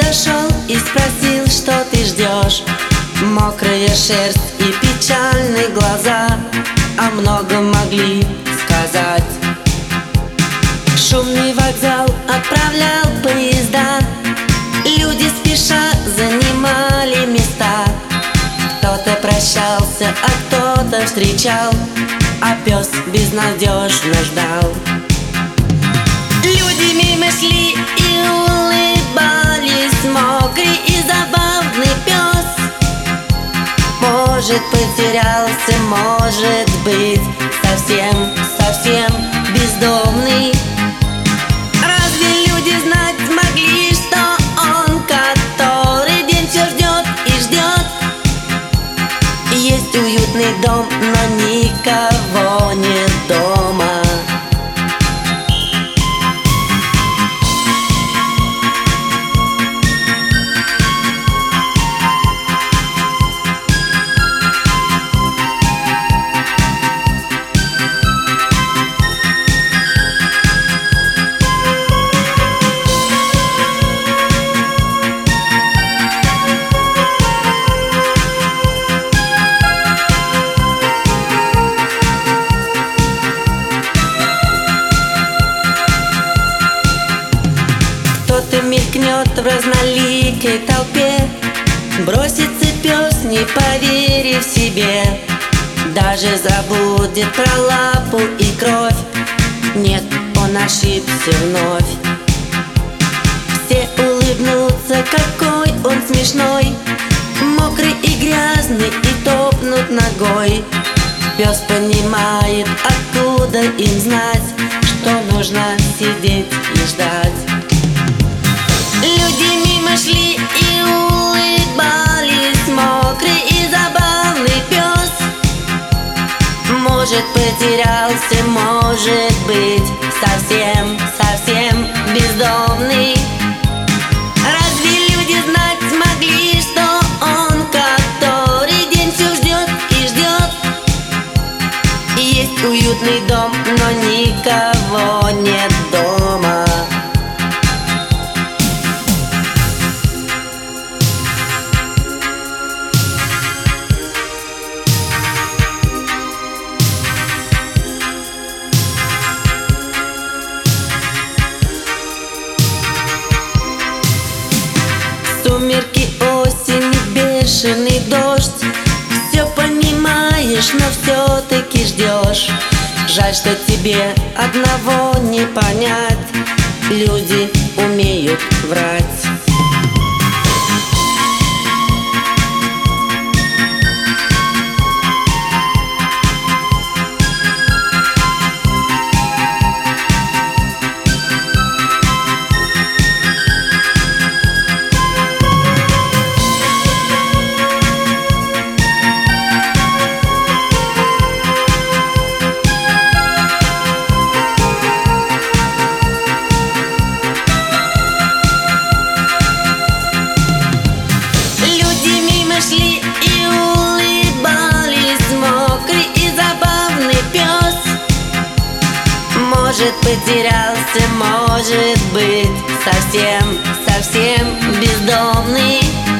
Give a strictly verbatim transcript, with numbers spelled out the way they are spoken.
подошел и спросил, что ты ждешь. Мокрая шерсть и печальные глаза о многом могли сказать. Шумный вокзал отправлял поезда, люди спеша занимали места. Кто-то прощался, а кто-то встречал, а пес безнадежно ждал. Люди мимо шли и улыбались, мокрый и забавный пес. Может, потерялся, может быть, совсем, совсем бездомный. Разве люди знать могли, что он, который день все ждет и ждет? Есть уютный дом, но никого нет дома. Кто-то мелькнет в разноликой толпе, бросится пес, не поверив себе. Даже забудет про лапу и кровь. Нет, он ошибся вновь. Все улыбнутся, какой он смешной, мокрый и грязный, и топнут ногой. Пес понимает, откуда им знать, что нужно сидеть и ждать. Люди мимо шли и улыбались, мокрый и забавный пес. Может, потерялся, может быть, совсем, совсем бездомный. Разве люди знать могли, что он, который день все ждет и ждет? Есть уютный дом, но никого нет дома. Сумерки, осень, бешеный дождь. Все понимаешь, но все-таки ждешь. Жаль, что тебе одного не понять. Люди умеют врать. Шли и улыбались, мокрый и забавный пес. Может, потерялся, может быть, совсем, совсем бездомный.